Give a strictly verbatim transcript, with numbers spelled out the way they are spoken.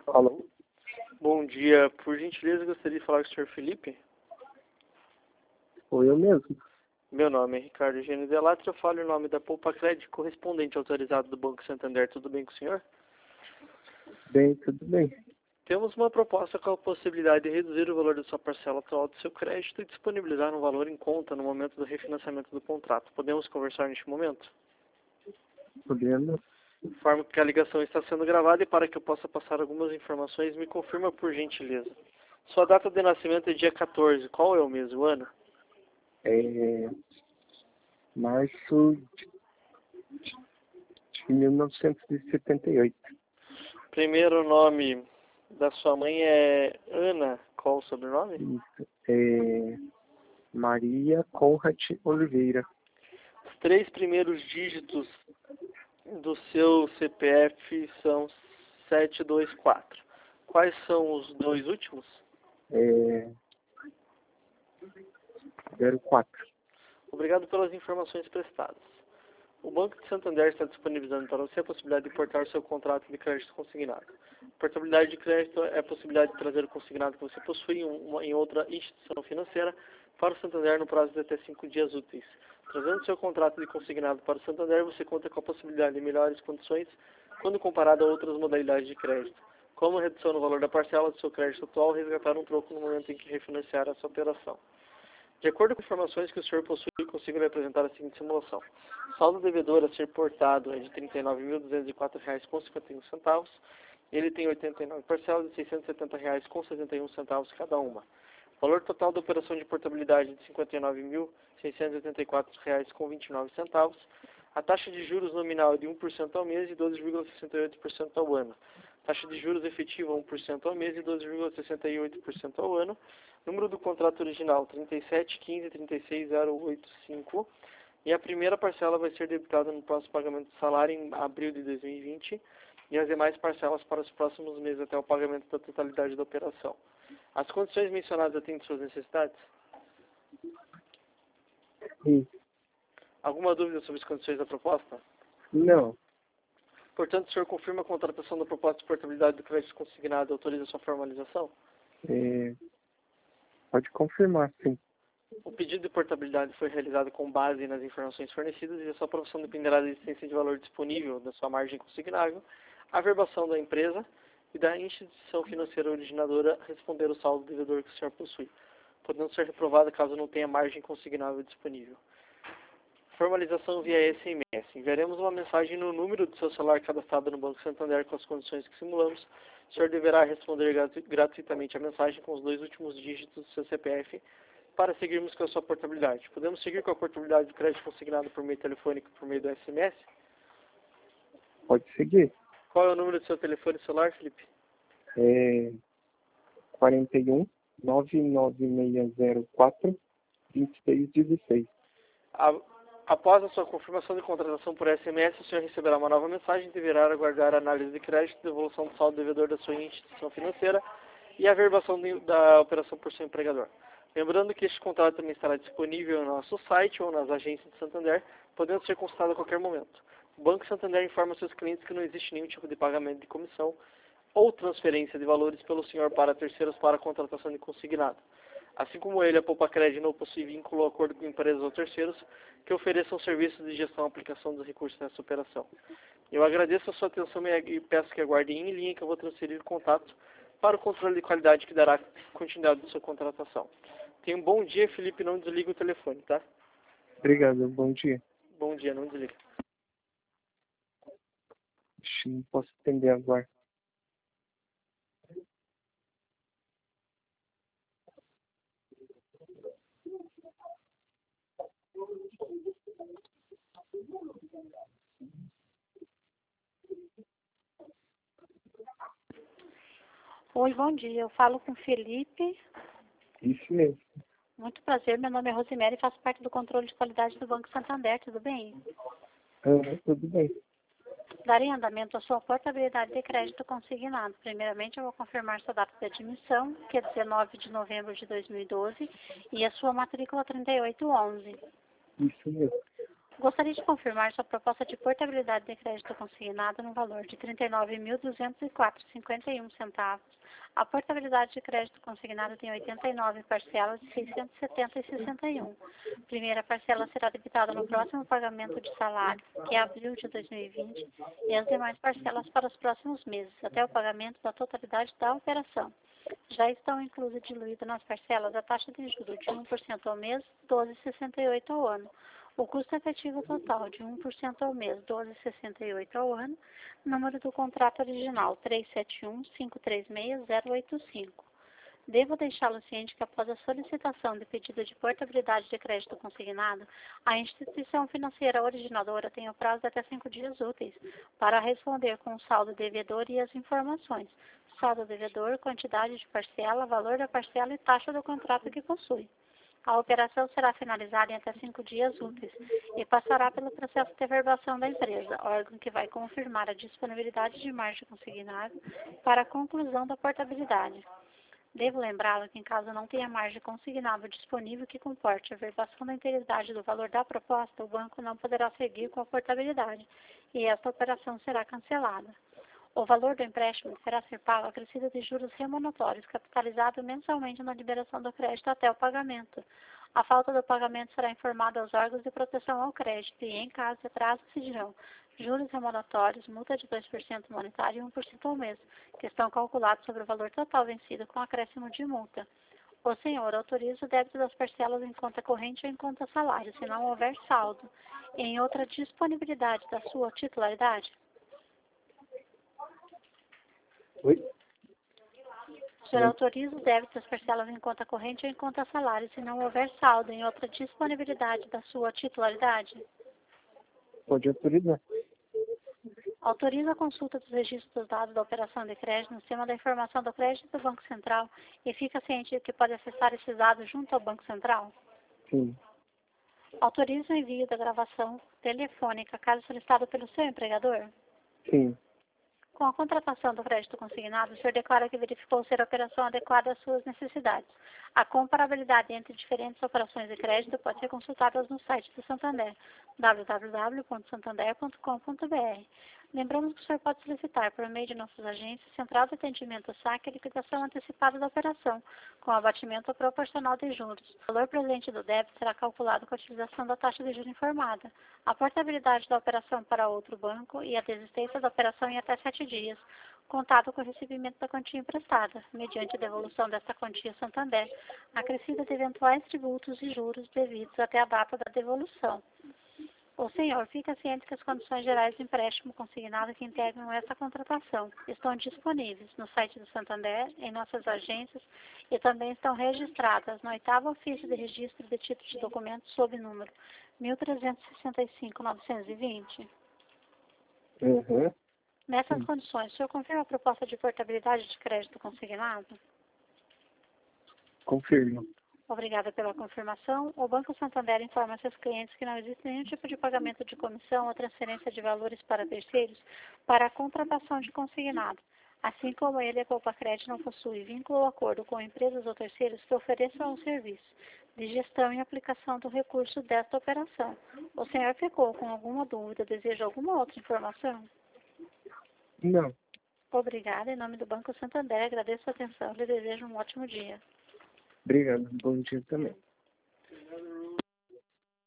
Alô? Bom dia, por gentileza gostaria de falar com o senhor Felipe? Oi, eu mesmo. Meu nome é Ricardo Eugênio Delattre, eu falo em nome da Poupa Crédito, correspondente autorizado do Banco Santander. Tudo bem com o senhor? Bem, tudo bem. Temos uma proposta com a possibilidade de reduzir o valor da sua parcela atual do seu crédito e disponibilizar um valor em conta no momento do refinanciamento do contrato. Podemos conversar neste momento? Podemos? Informo que a ligação está sendo gravada e para que eu possa passar algumas informações, me confirma por gentileza. Sua data de nascimento é dia quatorze. Qual é o mês do ano? É março de mil novecentos e setenta e oito. Primeiro nome da sua mãe é Ana. Qual o sobrenome? Isso. É Maria Conrad Oliveira. Os três primeiros dígitos do seu C P F são sete dois quatro. Quais são os dois últimos? É zero quatro. Obrigado pelas informações prestadas. O Banco de Santander está disponibilizando para você a possibilidade de portar seu contrato de crédito consignado. A portabilidade de crédito é a possibilidade de trazer o consignado que você possui em, uma, em outra instituição financeira para o Santander no prazo de até cinco dias úteis. Trazendo seu contrato de consignado para o Santander, você conta com a possibilidade de melhores condições quando comparado a outras modalidades de crédito, como a redução no valor da parcela do seu crédito atual, resgatar um troco no momento em que refinanciar essa operação. De acordo com informações que o senhor possui, consigo lhe apresentar a seguinte simulação. O saldo devedor a ser portado é de trinta e nove mil duzentos e quatro reais com cinquenta e um centavos. Ele tem oitenta e nove parcelas de seiscentos e setenta reais com sessenta e um centavos cada uma. O valor total da operação de portabilidade é de cinquenta e nove mil seiscentos e oitenta e quatro reais com vinte e nove centavos. A taxa de juros nominal é de um por cento ao mês e doze vírgula sessenta e oito por cento ao ano. Taxa de juros efetiva um por cento ao mês e doze vírgula sessenta e oito por cento ao ano. Número do contrato original trinta e sete quinze trinta e seis zero oito cinco. E a primeira parcela vai ser debitada no próximo pagamento do salário em abril de dois mil e vinte. E as demais parcelas para os próximos meses até o pagamento da totalidade da operação. As condições mencionadas atendem suas necessidades? Sim. Alguma dúvida sobre as condições da proposta? Não. Portanto, o senhor confirma a contratação da proposta de portabilidade do crédito consignado e autoriza sua formalização? É, pode confirmar, sim. O pedido de portabilidade foi realizado com base nas informações fornecidas e a sua aprovação dependerá da existência de valor disponível da sua margem consignável, a verbação da empresa e da instituição financeira originadora responder o saldo devedor que o senhor possui, podendo ser reprovada caso não tenha margem consignável disponível. Formalização via S M S. Enviaremos uma mensagem no número do seu celular cadastrado no Banco Santander com as condições que simulamos. O senhor deverá responder gratu gratuitamente a mensagem com os dois últimos dígitos do seu C P F para seguirmos com a sua portabilidade. Podemos seguir com a portabilidade do crédito consignado por meio telefônico e por meio do S M S? Pode seguir. Qual é o número do seu telefone celular, Felipe? É quarenta e um, nove nove seis zero quatro, vinte e seis dezesseis. A Após a sua confirmação de contratação por S M S, o senhor receberá uma nova mensagem e deverá aguardar a análise de crédito, devolução do saldo devedor da sua instituição financeira e a verbação de, da operação por seu empregador. Lembrando que este contrato também estará disponível no nosso site ou nas agências de Santander, podendo ser consultado a qualquer momento. O Banco Santander informa seus clientes que não existe nenhum tipo de pagamento de comissão ou transferência de valores pelo senhor para terceiros para a contratação de consignado. Assim como ele, a Poupa Crédito não possui vínculo ou acordo com empresas ou terceiros que ofereçam serviços de gestão e aplicação dos recursos nessa operação. Eu agradeço a sua atenção e peço que aguardem em linha que eu vou transferir o contato para o controle de qualidade que dará continuidade à sua contratação. Tenha um bom dia, Felipe, não desliga o telefone, tá? Obrigado, bom dia. Bom dia, não desliga. Não posso atender agora. Oi, bom dia. Eu falo com o Felipe. Isso mesmo. Muito prazer. Meu nome é Rosemary e faço parte do controle de qualidade do Banco Santander. Tudo bem? Ah, tudo bem. Darei andamento à sua portabilidade de crédito consignado. Primeiramente, eu vou confirmar sua data de admissão, que é dezenove de novembro de dois mil e doze, e a sua matrícula trinta e oito onze. Isso mesmo. Gostaria de confirmar sua proposta de portabilidade de crédito consignado no valor de trinta e nove mil duzentos e quatro reais e cinquenta e um centavos. A portabilidade de crédito consignado tem oitenta e nove parcelas de seiscentos e setenta reais e sessenta e um. Primeira parcela será debitada no próximo pagamento de salário, que é abril de dois mil e vinte, e as demais parcelas para os próximos meses, até o pagamento da totalidade da operação. Já estão inclusas diluídas nas parcelas a taxa de juros de um por cento ao mês, doze vírgula sessenta e oito ao ano. O custo efetivo total de um por cento ao mês, doze vírgula sessenta e oito ao ano. Número do contrato original, três sete um, cinco três seis, zero oito cinco. Devo deixá-lo ciente que após a solicitação de pedido de portabilidade de crédito consignado, a instituição financeira originadora tem o prazo de até cinco dias úteis para responder com o saldo devedor e as informações. Saldo devedor, quantidade de parcela, valor da parcela e taxa do contrato que possui. A operação será finalizada em até cinco dias úteis e passará pelo processo de averbação da empresa, órgão que vai confirmar a disponibilidade de margem consignada para a conclusão da portabilidade. Devo lembrá-lo que, em caso não tenha margem consignável disponível que comporte a averbação da integridade do valor da proposta, o banco não poderá seguir com a portabilidade e esta operação será cancelada. O valor do empréstimo deverá ser pago acrescido de juros remuneratórios, capitalizado mensalmente na liberação do crédito até o pagamento. A falta do pagamento será informada aos órgãos de proteção ao crédito e, em caso de atraso, exigirão juros remuneratórios, multa de dois por cento monetário e um por cento ao mês, que estão calculados sobre o valor total vencido com acréscimo de multa. O senhor autoriza o débito das parcelas em conta corrente ou em conta salário, se não houver saldo, em outra disponibilidade da sua titularidade? Oi? O senhor autoriza o débito das parcelas em conta corrente ou em conta salário, se não houver saldo em outra disponibilidade da sua titularidade? Pode autorizar. Autoriza a consulta dos registros dos dados da operação de crédito no sistema da informação do crédito do Banco Central e fica ciente de que pode acessar esses dados junto ao Banco Central? Sim. Autoriza o envio da gravação telefônica, caso solicitado pelo seu empregador? Sim. Com a contratação do crédito consignado, o senhor declara que verificou ser a operação adequada às suas necessidades. A comparabilidade entre diferentes operações de crédito pode ser consultada no site do Santander, w w w ponto santander ponto com ponto b r. Lembramos que o senhor pode solicitar, por meio de nossas agências, Central de Atendimento Saque e liquidação antecipada da operação, com abatimento proporcional de juros. O valor presente do débito será calculado com a utilização da taxa de juros informada, a portabilidade da operação para outro banco e a desistência da operação em até sete dias, contado com o recebimento da quantia emprestada, mediante a devolução desta quantia Santander, acrescida de eventuais tributos e juros devidos até a data da devolução. O senhor fica ciente que as condições gerais de empréstimo consignado que integram essa contratação estão disponíveis no site do Santander, em nossas agências e também estão registradas no oitavo ofício de registro de títulos de documentos sob número mil trezentos e sessenta e cinco, novecentos e vinte. Uhum. Nessas condições, o senhor confirma a proposta de portabilidade de crédito consignado? Confirmo. Obrigada pela confirmação. O Banco Santander informa seus clientes que não existe nenhum tipo de pagamento de comissão ou transferência de valores para terceiros para a contratação de consignado. Assim como ele, a Poupa Crédito não possui vínculo ou acordo com empresas ou terceiros que ofereçam o serviço de gestão e aplicação do recurso desta operação. O senhor ficou com alguma dúvida? Deseja alguma outra informação? Não. Obrigada. Em nome do Banco Santander, agradeço a atenção e lhe desejo um ótimo dia. Obrigado. Bom dia também.